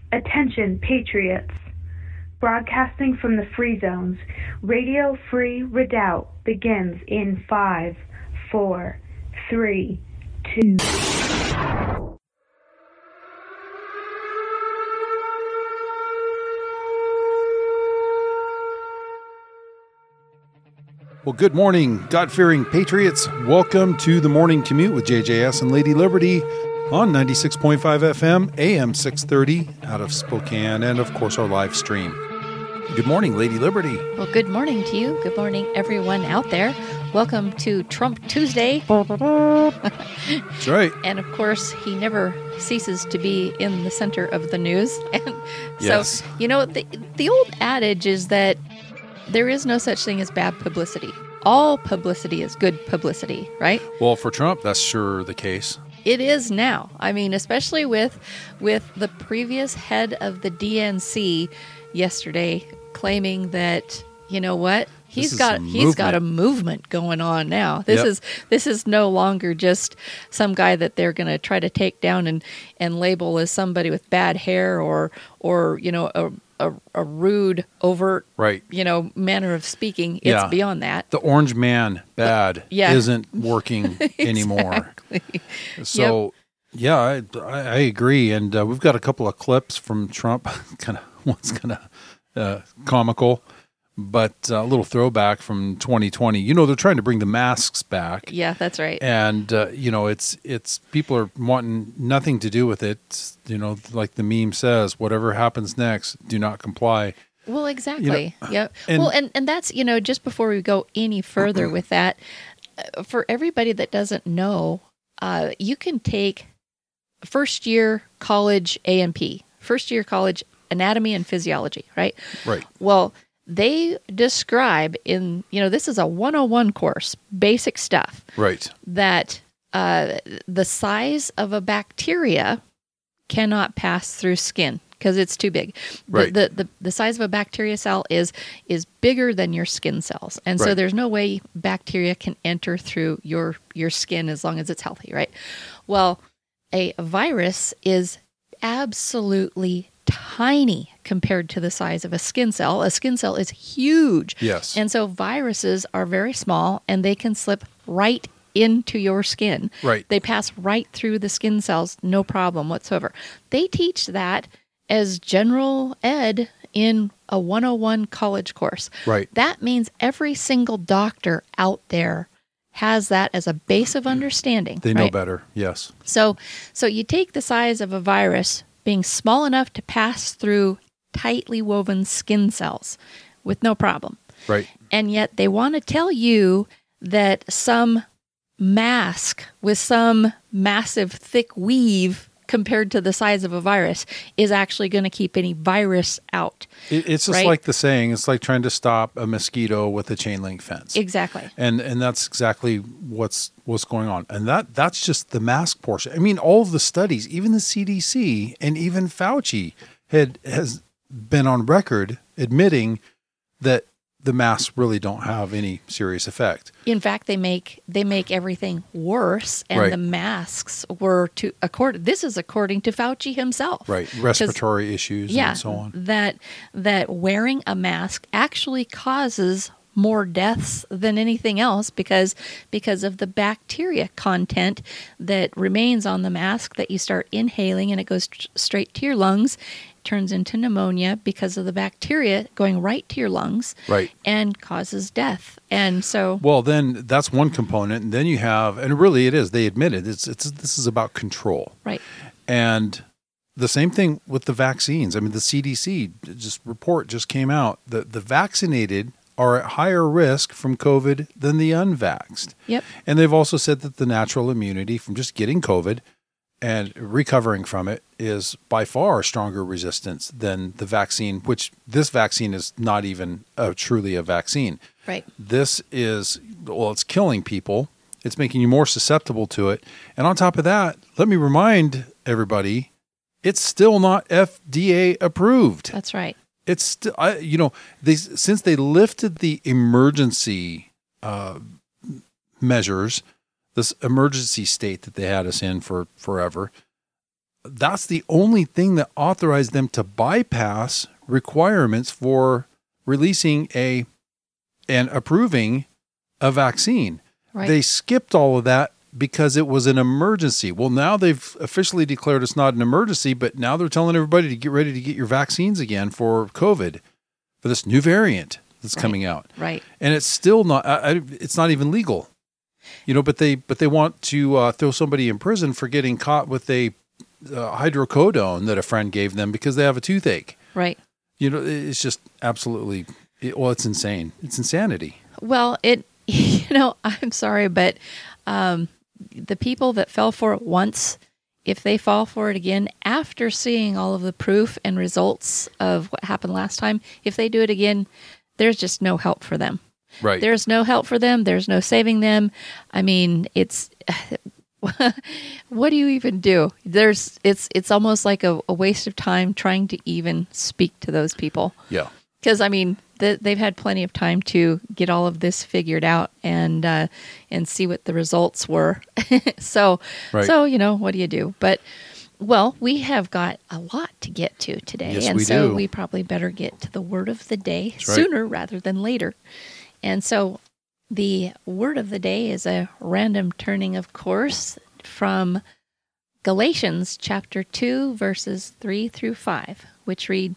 Attention, patriots. Broadcasting from the free zones, Radio Free Redoubt begins in 5, 4, 3, 2. Well, good morning, God-fearing patriots. Welcome to the Morning Commute with JJS and Lady Liberty on 96.5 FM, AM 630 out of Spokane, and of course our live stream. Good morning, Lady Liberty. Well, good morning to you. Good morning, everyone out there. Welcome to Trump Tuesday. That's right. And of course, he never ceases to be in the center of the news. And yes. So, you know, the old adage is that there is no such thing as bad publicity. All publicity is good publicity, right? Well, for Trump, that's sure the case. It is now. I mean, especially with the previous head of the DNC yesterday claiming that, you know what? He's got a movement going on now. This is no longer just some guy that they're going to try to take down and label as somebody with bad hair or you know a rude, overt, right, you know, manner of speaking. It's beyond that. The orange man isn't working anymore. So, I agree. And we've got a couple of clips from Trump. One's kind of comical, but a little throwback from 2020. You know, they're trying to bring the masks back. Yeah, that's right. And, you know, it's people are wanting nothing to do with it. You know, like the meme says, whatever happens next, do not comply. Well, exactly. You know, yeah. And that's, you know, just before we go any further with that, for everybody that doesn't know, you can take first year college A&P, first year college anatomy and physiology, right? Right. Well, they describe in, you know, this is a 101 course, basic stuff. Right. That the size of a bacteria cannot pass through skin because it's too big. Right. The size of a bacteria cell is bigger than your skin cells. And so there's no way bacteria can enter through your skin as long as it's healthy, right? Well, a virus is absolutely tiny compared to the size of a skin cell. A skin cell is huge. Yes. And so viruses are very small and they can slip right into your skin. Right. They pass right through the skin cells, no problem whatsoever. They teach that as general ed in a 101 college course. Right. That means every single doctor out there has that as a base of understanding. They know better. Yes. So you take the size of a virus being small enough to pass through tightly woven skin cells with no problem. Right. And yet they want to tell you that some mask with some massive thick weave compared to the size of a virus is actually going to keep any virus out. It's just like the saying, it's like trying to stop a mosquito with a chain link fence. Exactly. And that's exactly what's going on. And that's just the mask portion. I mean, all of the studies, even the CDC and even Fauci has been on record admitting that the masks really don't have any serious effect. In fact, they make everything worse, and the masks were this is according to Fauci himself. Right, respiratory issues and so on. That wearing a mask actually causes more deaths than anything else because of the bacteria content that remains on the mask that you start inhaling and it goes straight to your lungs. Turns into pneumonia because of the bacteria going right to your lungs, right, and causes death. And so, well, then that's one component, and then you have, and really it is. They admit it. This is about control, right? And the same thing with the vaccines. I mean, the CDC report just came out that the vaccinated are at higher risk from COVID than the unvaxxed. Yep. And they've also said that the natural immunity from just getting COVID and recovering from it is by far a stronger resistance than the vaccine, which this vaccine is not even truly a vaccine. Right. This is, it's killing people. It's making you more susceptible to it. And on top of that, let me remind everybody, it's still not FDA approved. That's right. It's still, since they lifted the emergency measures, this emergency state that they had us in for forever, that's the only thing that authorized them to bypass requirements for releasing and approving a vaccine. Right. They skipped all of that because it was an emergency. Well, now they've officially declared it's not an emergency, but now they're telling everybody to get ready to get your vaccines again for COVID, for this new variant that's coming out. Right. And it's still not, it's not even legal. But they want to throw somebody in prison for getting caught with a hydrocodone that a friend gave them because they have a toothache. Right. It's just absolutely, it's insane. It's insanity. Well, I'm sorry, but the people that fell for it once, if they fall for it again, after seeing all of the proof and results of what happened last time, if they do it again, there's just no help for them. Right. There's no help for them. There's no saving them. I mean, it's what do you even do? It's almost like a waste of time trying to even speak to those people. Yeah. Because I mean, they've had plenty of time to get all of this figured out and see what the results were. So what do you do? But well, we have got a lot to get to today, yes, and we so do. We probably better get to the word of the day sooner rather than later. And so the word of the day is a random turning, of course, from Galatians chapter 2, verses 3 through 5, which read,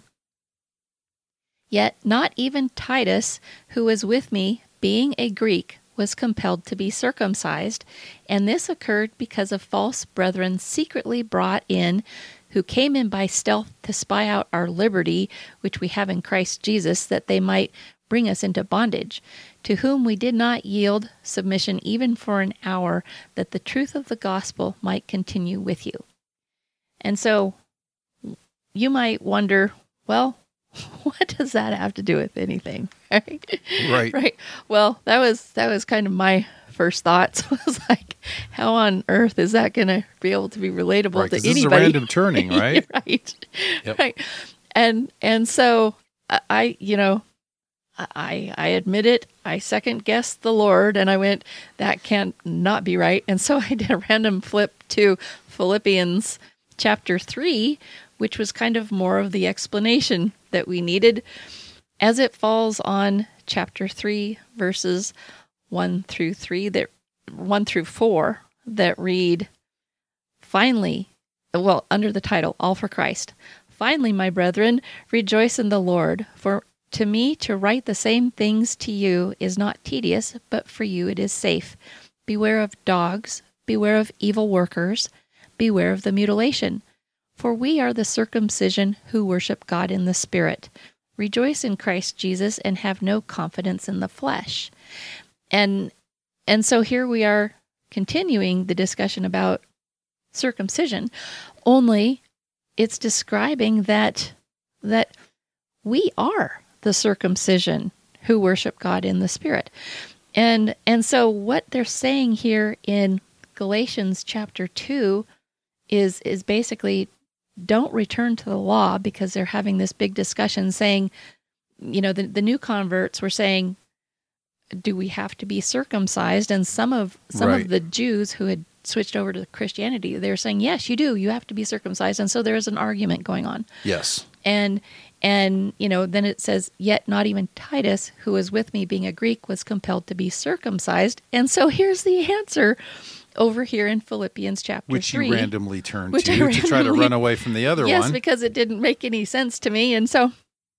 "Yet not even Titus, who was with me, being a Greek, was compelled to be circumcised, and this occurred because of false brethren secretly brought in, who came in by stealth to spy out our liberty, which we have in Christ Jesus, that they might bring us into bondage, to whom we did not yield submission even for an hour, that the truth of the gospel might continue with you." And so you might wonder, well, what does that have to do with anything? Right. Right. Well, that was kind of my first thoughts. Was like, how on earth is that going to be able to be relatable to anybody? This is a random turning, right? Right. Yep. Right. And so I admit it. I second guessed the Lord, and I went, that can't not be right. And so I did a random flip to Philippians chapter 3, which was kind of more of the explanation that we needed, as it falls on chapter 3, verses 1 through 4, that read, finally, well, under the title, All for Christ. "Finally, my brethren, rejoice in the Lord, for to me to write the same things to you is not tedious, but for you it is safe. Beware of dogs, beware of evil workers, beware of the mutilation. For we are the circumcision who worship God in the Spirit. Rejoice in Christ Jesus and have no confidence in the flesh." And so here we are continuing the discussion about circumcision, only it's describing that we are the circumcision who worship God in the Spirit. And so what they're saying here in Galatians chapter 2 is basically, don't return to the law, because they're having this big discussion saying, the new converts were saying, do we have to be circumcised? And some of the Jews who had switched over to Christianity, they're saying, yes, you do. You have to be circumcised. And so there's an argument going on. Yes. And then it says, "Yet not even Titus, who was with me being a Greek, was compelled to be circumcised." And so here's the answer over here in Philippians chapter 3. Which you randomly turned to try to run away from the other one. Yes, because it didn't make any sense to me. And so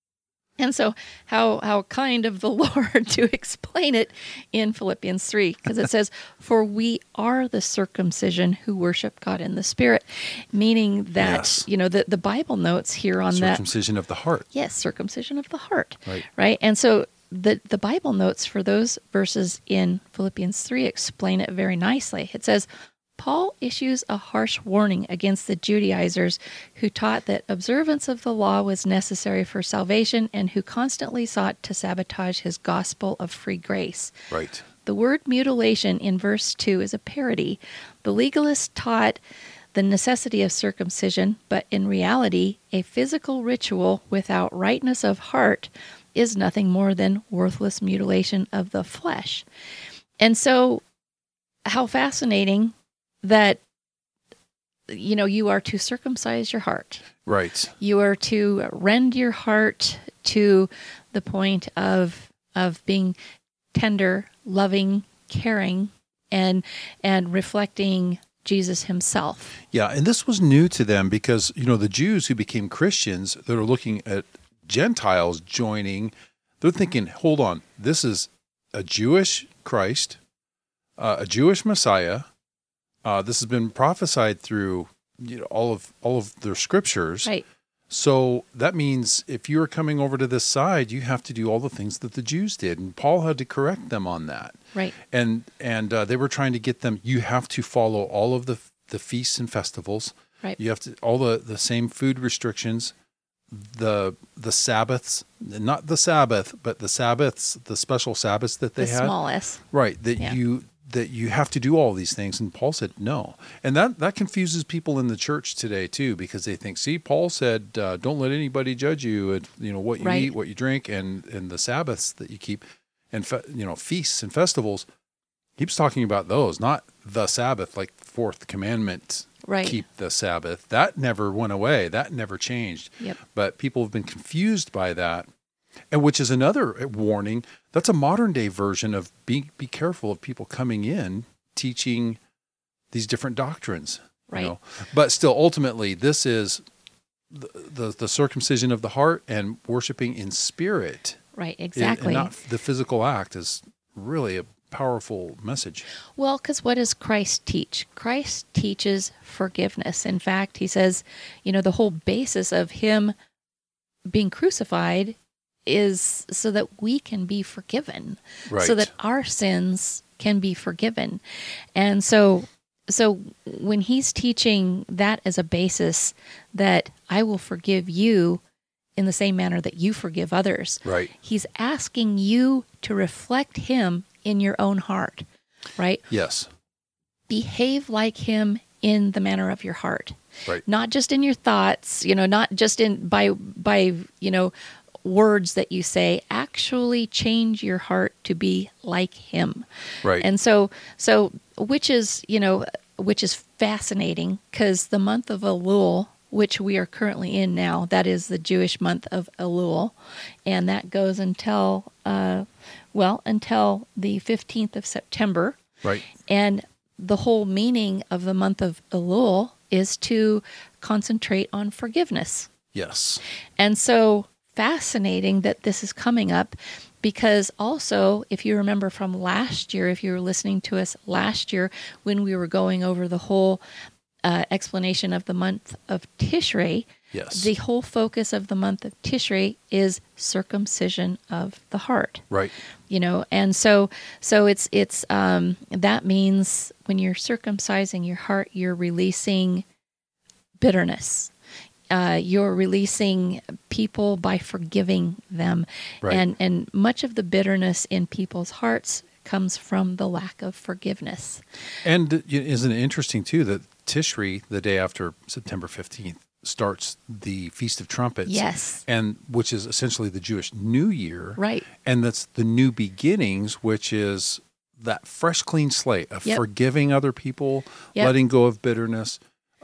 how kind of the Lord to explain it in Philippians 3, because it says, "For we are the circumcision who worship God in the Spirit," meaning that, yes. The Bible notes here on that. Circumcision of the heart. Yes, circumcision of the heart. Right. And so the Bible notes for those verses in Philippians 3 explain it very nicely. It says, "Paul issues a harsh warning against the Judaizers who taught that observance of the law was necessary for salvation and who constantly sought to sabotage his gospel of free grace." Right. The word mutilation in verse 2 is a parody. The legalists taught the necessity of circumcision, but in reality, a physical ritual without rightness of heart is nothing more than worthless mutilation of the flesh. And so, how fascinating that you are to circumcise your heart. Right. You are to rend your heart to the point of being tender, loving, caring, and reflecting Jesus himself. Yeah, and this was new to them because, the Jews who became Christians that are looking at Gentiles joining, they're thinking, hold on, this is a Jewish Christ, a Jewish Messiah. This has been prophesied through all of their scriptures. Right. So that means if you are coming over to this side, you have to do all the things that the Jews did, and Paul had to correct them on that. Right. And they were trying to get them. You have to follow all of the feasts and festivals. Right. You have to all the same food restrictions, the Sabbaths, not the Sabbath, but the Sabbaths, the special Sabbaths that they had. The small s. Right. That you have to do all these things. And Paul said no. And that confuses people in the church today too, because they think, see, Paul said, don't let anybody judge you at, what you eat, what you drink, and the Sabbaths that you keep, and, feasts and festivals. He was talking about those, not the Sabbath, like the fourth commandment, keep the Sabbath. That never went away. That never changed. Yep. But people have been confused by that. And which is another warning. That's a modern day version of be careful of people coming in teaching these different doctrines. Right. But still, ultimately, this is the circumcision of the heart and worshiping in spirit. Right. Exactly. And not the physical act is really a powerful message. Well, because what does Christ teach? Christ teaches forgiveness. In fact, he says, the whole basis of him being crucified is so that we can be forgiven, so that our sins can be forgiven. And so when he's teaching that as a basis, that I will forgive you in the same manner that you forgive others, right? He's asking you to reflect him in your own heart, right? Yes. Behave like him in the manner of your heart, right? Not just in your thoughts, not just in by words that you say. Actually change your heart to be like him. Right. And so which is fascinating, because the month of Elul, which we are currently in now, that is the Jewish month of Elul, and that goes until the 15th of September. Right. And the whole meaning of the month of Elul is to concentrate on forgiveness. Yes. And so fascinating that this is coming up, because also, if you remember from last year, if you were listening to us last year when we were going over the whole explanation of the month of Tishrei, yes, the whole focus of the month of Tishrei is circumcision of the heart. Right. And so it's that means when you're circumcising your heart, you're releasing bitterness. You're releasing people by forgiving them. Right. And much of the bitterness in people's hearts comes from the lack of forgiveness. And isn't it interesting, too, that Tishri, the day after September 15th, starts the Feast of Trumpets. Yes. And which is essentially the Jewish New Year. Right. And that's the new beginnings, which is that fresh, clean slate of forgiving other people, letting go of bitterness.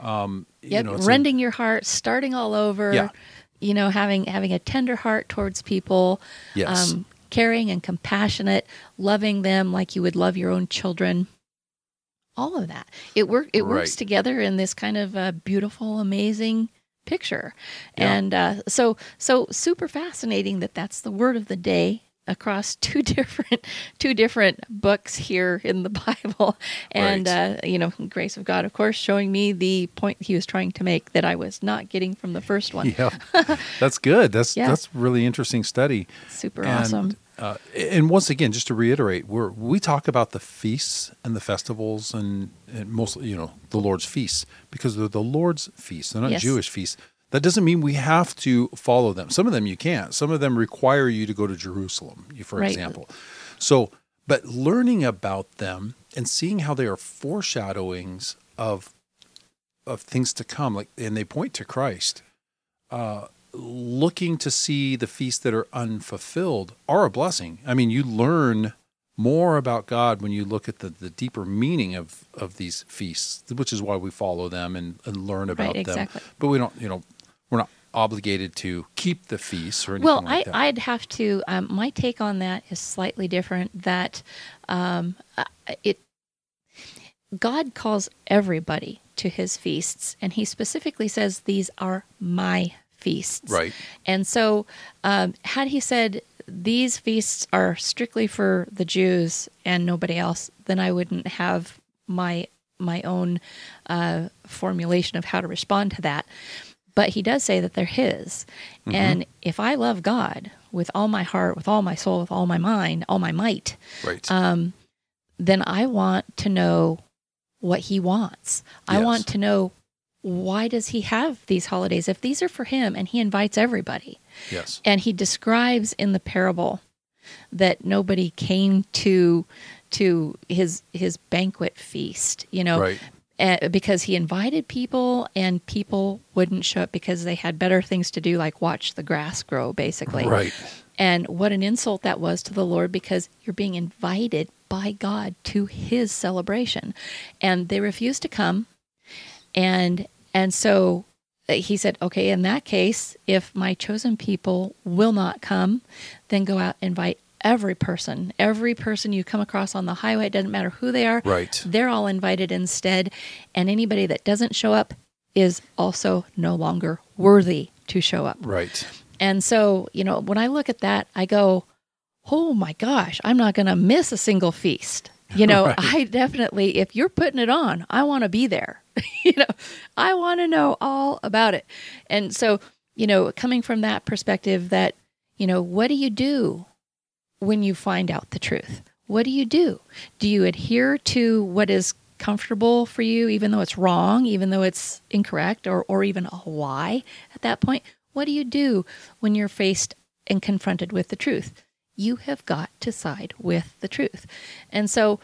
Rending your heart, starting all over. Yeah. Having a tender heart towards people. Yes. Caring and compassionate, loving them like you would love your own children. All of that. It works together in this kind of beautiful, amazing picture. Yeah. And so super fascinating that that's the word of the day across two different books here in the Bible. And, Grace of God, of course, showing me the point he was trying to make that I was not getting from the first one. Yeah, that's good. That's really interesting study. Super awesome. And once again, just to reiterate, we talk about the feasts and the festivals and mostly, the Lord's feasts, because they're the Lord's feasts. They're not Jewish feasts. That doesn't mean we have to follow them. Some of them you can't. Some of them require you to go to Jerusalem, for example. So, but learning about them and seeing how they are foreshadowings of things to come, and they point to Christ. Looking to see the feasts that are unfulfilled are a blessing. I mean, you learn more about God when you look at the deeper meaning of these feasts, which is why we follow them and learn about them. But we don't, we're not obligated to keep the feasts or anything like that. I'd have to, my take on that is slightly different, that God calls everybody to his feasts, and he specifically says, these are my feasts. Right. And so had he said, these feasts are strictly for the Jews and nobody else, then I wouldn't have my own formulation of how to respond to that. But he does say that they're his. Mm-hmm. And if I love God with all my heart, with all my soul, with all my mind, all my might, right. Then I want to know what he wants. Yes. I want to know, why does he have these holidays? If these are for him and he invites everybody. Yes. And he describes in the parable that nobody came to his banquet feast, right. Because he invited people and people wouldn't show up because they had better things to do, like watch the grass grow, basically. Right. And what an insult that was to the Lord, because you're being invited by God to his celebration. And they refused to come. And so he said, okay, in that case, if my chosen people will not come, then go out and invite every person you come across on the highway. It doesn't matter who they are. Right. They're all invited instead. And anybody that doesn't show up is also no longer worthy to show up. Right. And so, when I look at that, I go, oh my gosh, I'm not going to miss a single feast. Right. I definitely, if you're putting it on, I want to be there. I want to know all about it. And so, coming from that perspective that, what do you do when you find out the truth? What do you do? Do you adhere to what is comfortable for you, even though it's wrong, even though it's incorrect, or even a lie at that point? What do you do when you're faced and confronted with the truth? You have got to side with the truth. And so,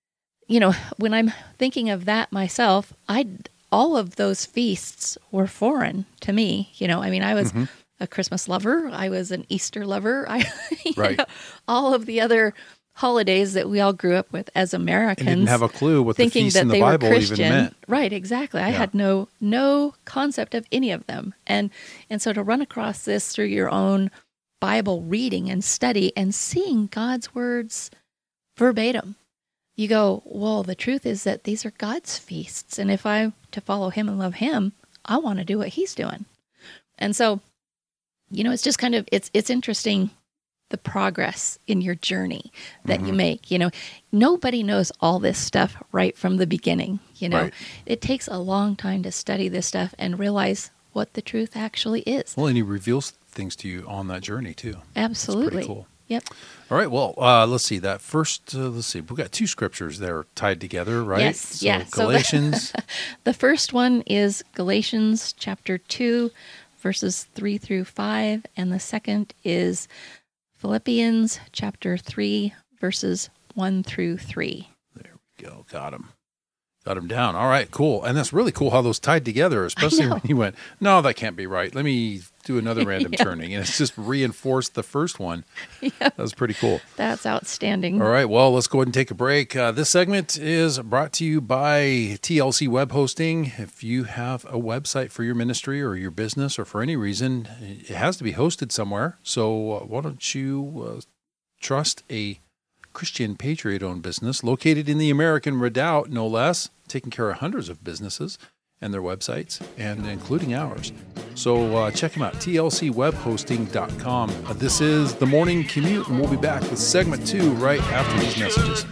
when I'm thinking of that myself, all of those feasts were foreign to me. I was a Christmas lover. I was an Easter lover. Right. All of the other holidays that we all grew up with as Americans. And didn't have a clue what the feasts in the Bible even meant. Right, exactly. I had no concept of any of them. And so to run across this through your own Bible reading and study and seeing God's words verbatim, you go, well, the truth is that these are God's feasts. And if I'm to follow him and love him, I want to do what he's doing. And so, it's just kind of, it's interesting, the progress in your journey that you make. Nobody knows all this stuff right from the beginning. Right. It takes a long time to study this stuff and realize what the truth actually is. Well, and he reveals things to you on that journey too. Absolutely. That's pretty cool. Yep. All right. Well, let's see. That first, we've got two scriptures there tied together, right? Yes. So yeah. Galatians. The first one is Galatians chapter 2, verses 3 through 5, and the second is Philippians chapter 3, verses 1 through 3. There we go. Got him down. All right, cool. And that's really cool how those tied together, especially when you went, no, that can't be right. Let me do another random turning. And it's just reinforced the first one. Yep. That was pretty cool. That's outstanding. All right, well, let's go ahead and take a break. This segment is brought to you by TLC Web Hosting. If you have a website for your ministry or your business or for any reason, it has to be hosted somewhere. So why don't you trust a Christian Patriot-owned business located in the American Redoubt, no less, taking care of hundreds of businesses and their websites, and including ours. So check them out, tlcwebhosting.com. This is The Morning Commute, and we'll be back with segment 2 right after these messages.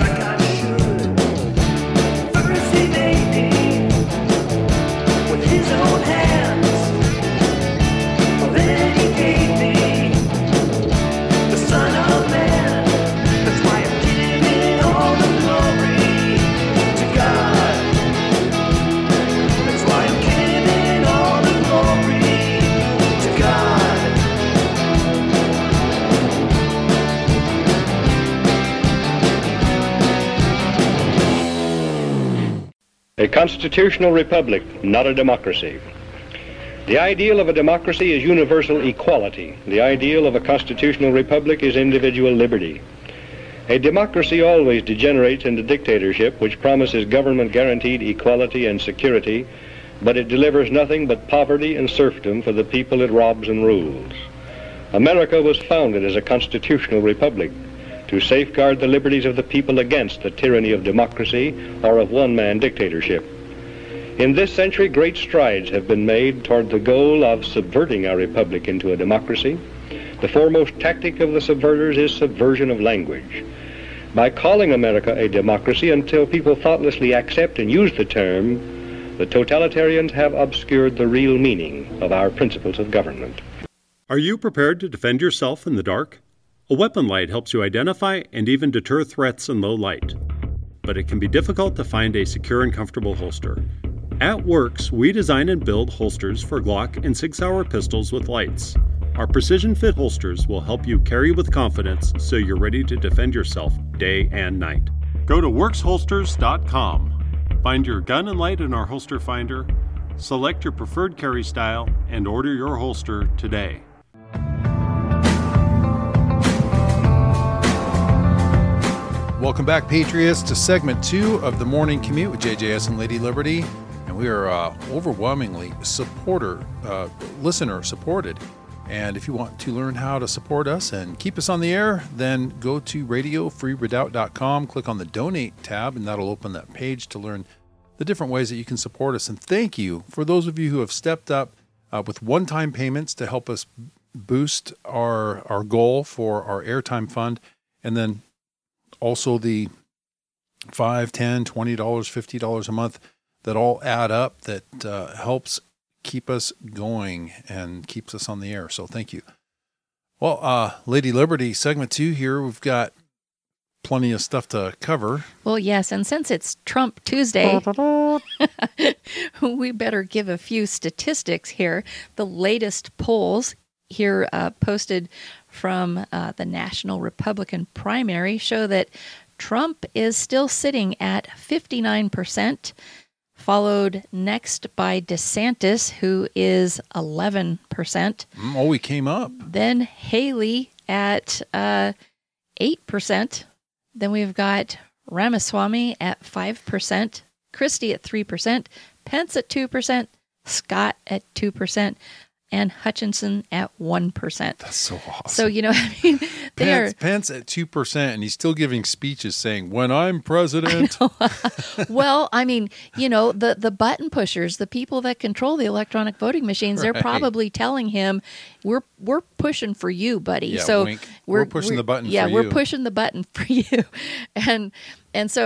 A constitutional republic, not a democracy. The ideal of a democracy is universal equality. The ideal of a constitutional republic is individual liberty. A democracy always degenerates into dictatorship, which promises government-guaranteed equality and security, but it delivers nothing but poverty and serfdom for the people it robs and rules. America was founded as a constitutional republic to safeguard the liberties of the people against the tyranny of democracy or of one-man dictatorship. In this century, great strides have been made toward the goal of subverting our republic into a democracy. The foremost tactic of the subverters is subversion of language. By calling America a democracy until people thoughtlessly accept and use the term, the totalitarians have obscured the real meaning of our principles of government. Are you prepared to defend yourself in the dark? A weapon light helps you identify and even deter threats in low light. But it can be difficult to find a secure and comfortable holster. At Works, we design and build holsters for Glock and Sig Sauer pistols with lights. Our precision fit holsters will help you carry with confidence so you're ready to defend yourself day and night. Go to worksholsters.com. Find your gun and light in our holster finder, select your preferred carry style, and order your holster today. Welcome back, Patriots, to segment 2 of the Morning Commute with JJS and Lady Liberty. And we are overwhelmingly listener supported. And if you want to learn how to support us and keep us on the air, then go to radiofreeredoubt.com, click on the donate tab, and that'll open that page to learn the different ways that you can support us. And thank you for those of you who have stepped up with one-time payments to help us boost our goal for our airtime fund. And then also the $5, $10, $20, $50 a month that all add up that helps keep us going and keeps us on the air. So thank you. Well, Lady Liberty, segment 2 here, we've got plenty of stuff to cover. Well, yes, and since it's Trump Tuesday, we better give a few statistics here. The latest polls here posted from the National Republican primary show that Trump is still sitting at 59%, followed next by DeSantis, who is 11%. Oh, we came up. Then Haley at 8%. Then we've got Ramaswamy at 5%, Christie at 3%, Pence at 2%, Scott at 2%, and Hutchinson at 1%. That's so awesome. So, I mean, Pence at 2%, and he's still giving speeches saying, "When I'm president." Well, I mean, the button pushers, the people that control the electronic voting machines, they're probably telling him, "We're pushing for you, buddy." Yeah, so wink. We're pushing the button for you. Yeah, we're pushing the button for you. And so,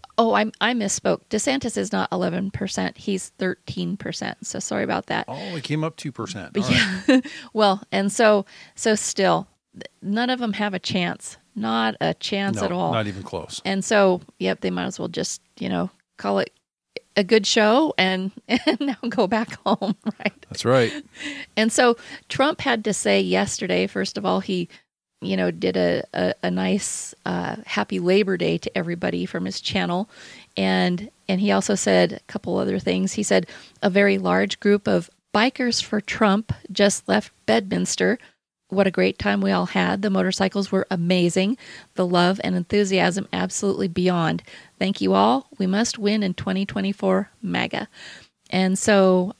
I misspoke. DeSantis is not 11%. He's 13%. So sorry about that. Oh, we came up 2%. But yeah. Well, and so still, none of them have a chance. Not a chance at all. Not even close. And so, yep, they might as well just, call it a good show and now go back home, right? That's right. And so Trump had to say yesterday, first of all, he did a nice happy Labor Day to everybody from his channel. And he also said a couple other things. He said a very large group of bikers for Trump just left Bedminster. What a great time we all had. The motorcycles were amazing. The love and enthusiasm absolutely beyond. Thank you all. We must win in 2024 MAGA. And so,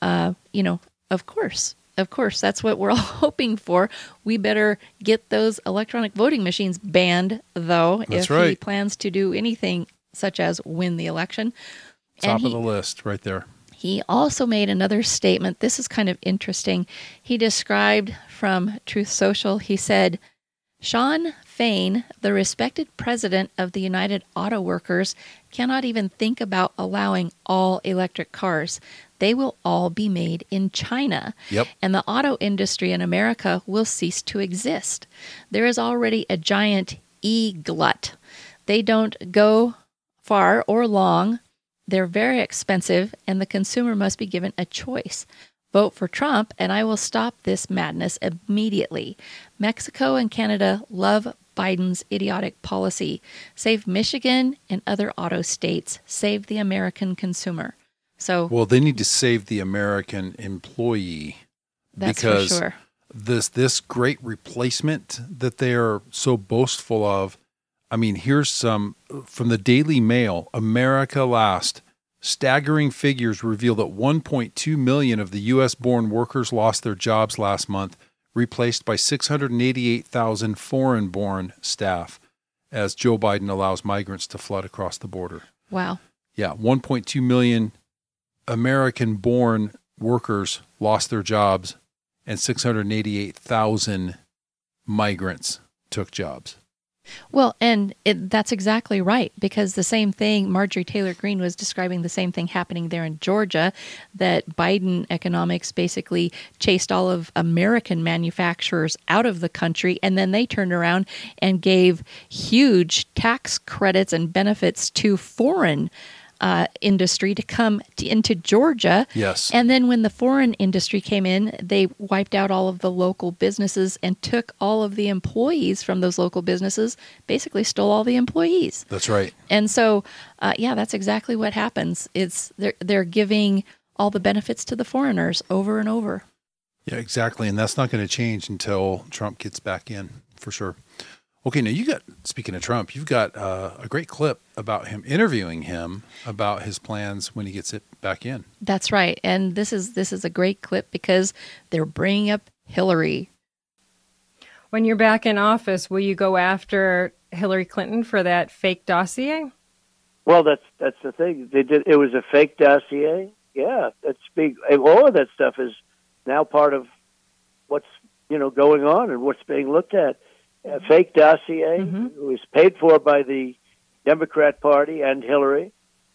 of course, that's what we're all hoping for. We better get those electronic voting machines banned, though, That's if right. he plans to do anything such as win the election. Top of the list right there. He also made another statement. This is kind of interesting. He described from Truth Social, he said, Sean Fain, the respected president of the United Auto Workers, cannot even think about allowing all electric cars. They will all be made in China. Yep. And the auto industry in America will cease to exist. There is already a giant e-glut. They don't go far or long. They're very expensive, and the consumer must be given a choice. Vote for Trump, and I will stop this madness immediately. Mexico and Canada love Biden's idiotic policy. Save Michigan and other auto states. Save the American consumer. Well, they need to save the American employee. That's because for sure. This great replacement that they are so boastful of, I mean, here's some from the Daily Mail. America Last. Staggering figures reveal that 1.2 million of the U.S.-born workers lost their jobs last month, replaced by 688,000 foreign-born staff, as Joe Biden allows migrants to flood across the border. Wow. Yeah, 1.2 million American-born workers lost their jobs, and 688,000 migrants took jobs. Well, and that's exactly right, because the same thing, Marjorie Taylor Greene was describing the same thing happening there in Georgia, that Biden economics basically chased all of American manufacturers out of the country, and then they turned around and gave huge tax credits and benefits to foreign industry to come into Georgia. Yes. And then when the foreign industry came in, they wiped out all of the local businesses and took all of the employees from those local businesses, basically stole all the employees. That's right. And so, that's exactly what happens. It's they're giving all the benefits to the foreigners over and over. Yeah, exactly. And that's not going to change until Trump gets back in, for sure. Okay, now speaking of Trump, you've got a great clip about him interviewing him about his plans when he gets it back in. That's right. And this is a great clip because they're bringing up Hillary. When you're back in office, will you go after Hillary Clinton for that fake dossier? Well, that's the thing. It was a fake dossier. Yeah, that's big. All of that stuff is now part of what's going on and what's being looked at. A fake dossier. It was paid for by the Democrat Party and Hillary.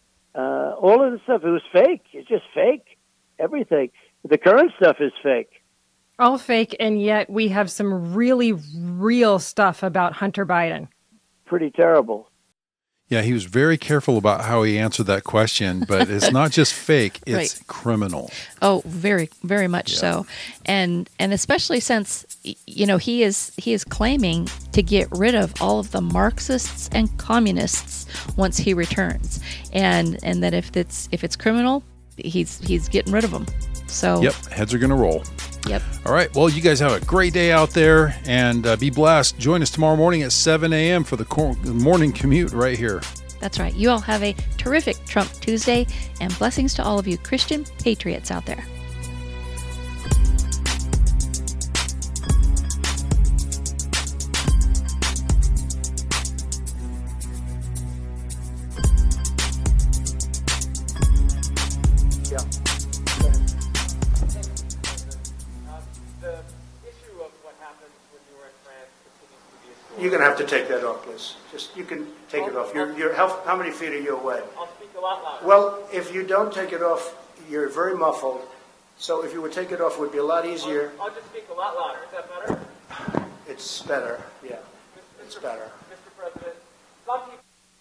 All of the stuff, it was fake. It's just fake. Everything. The current stuff is fake. All fake, and yet we have some really real stuff about Hunter Biden. Pretty terrible. Yeah, he was very careful about how he answered that question, but it's not just fake, it's right. Criminal. Oh, very, very much so. And especially since, he is claiming to get rid of all of the Marxists and communists once he returns. And that if it's criminal, he's getting rid of them. So yep, heads are going to roll. Yep. All right. Well, you guys have a great day out there and be blessed. Join us tomorrow morning at 7 a.m. for the morning commute right here. That's right. You all have a terrific Trump Tuesday, and blessings to all of you Christian patriots out there. You're going to have to take that off, please. You can take it off. How many feet are you away? I'll speak a lot louder. Well, if you don't take it off, you're very muffled. So if you would take it off, it would be a lot easier. I'll just speak a lot louder. Is that better? It's better, yeah. It's better. Mr. President, some people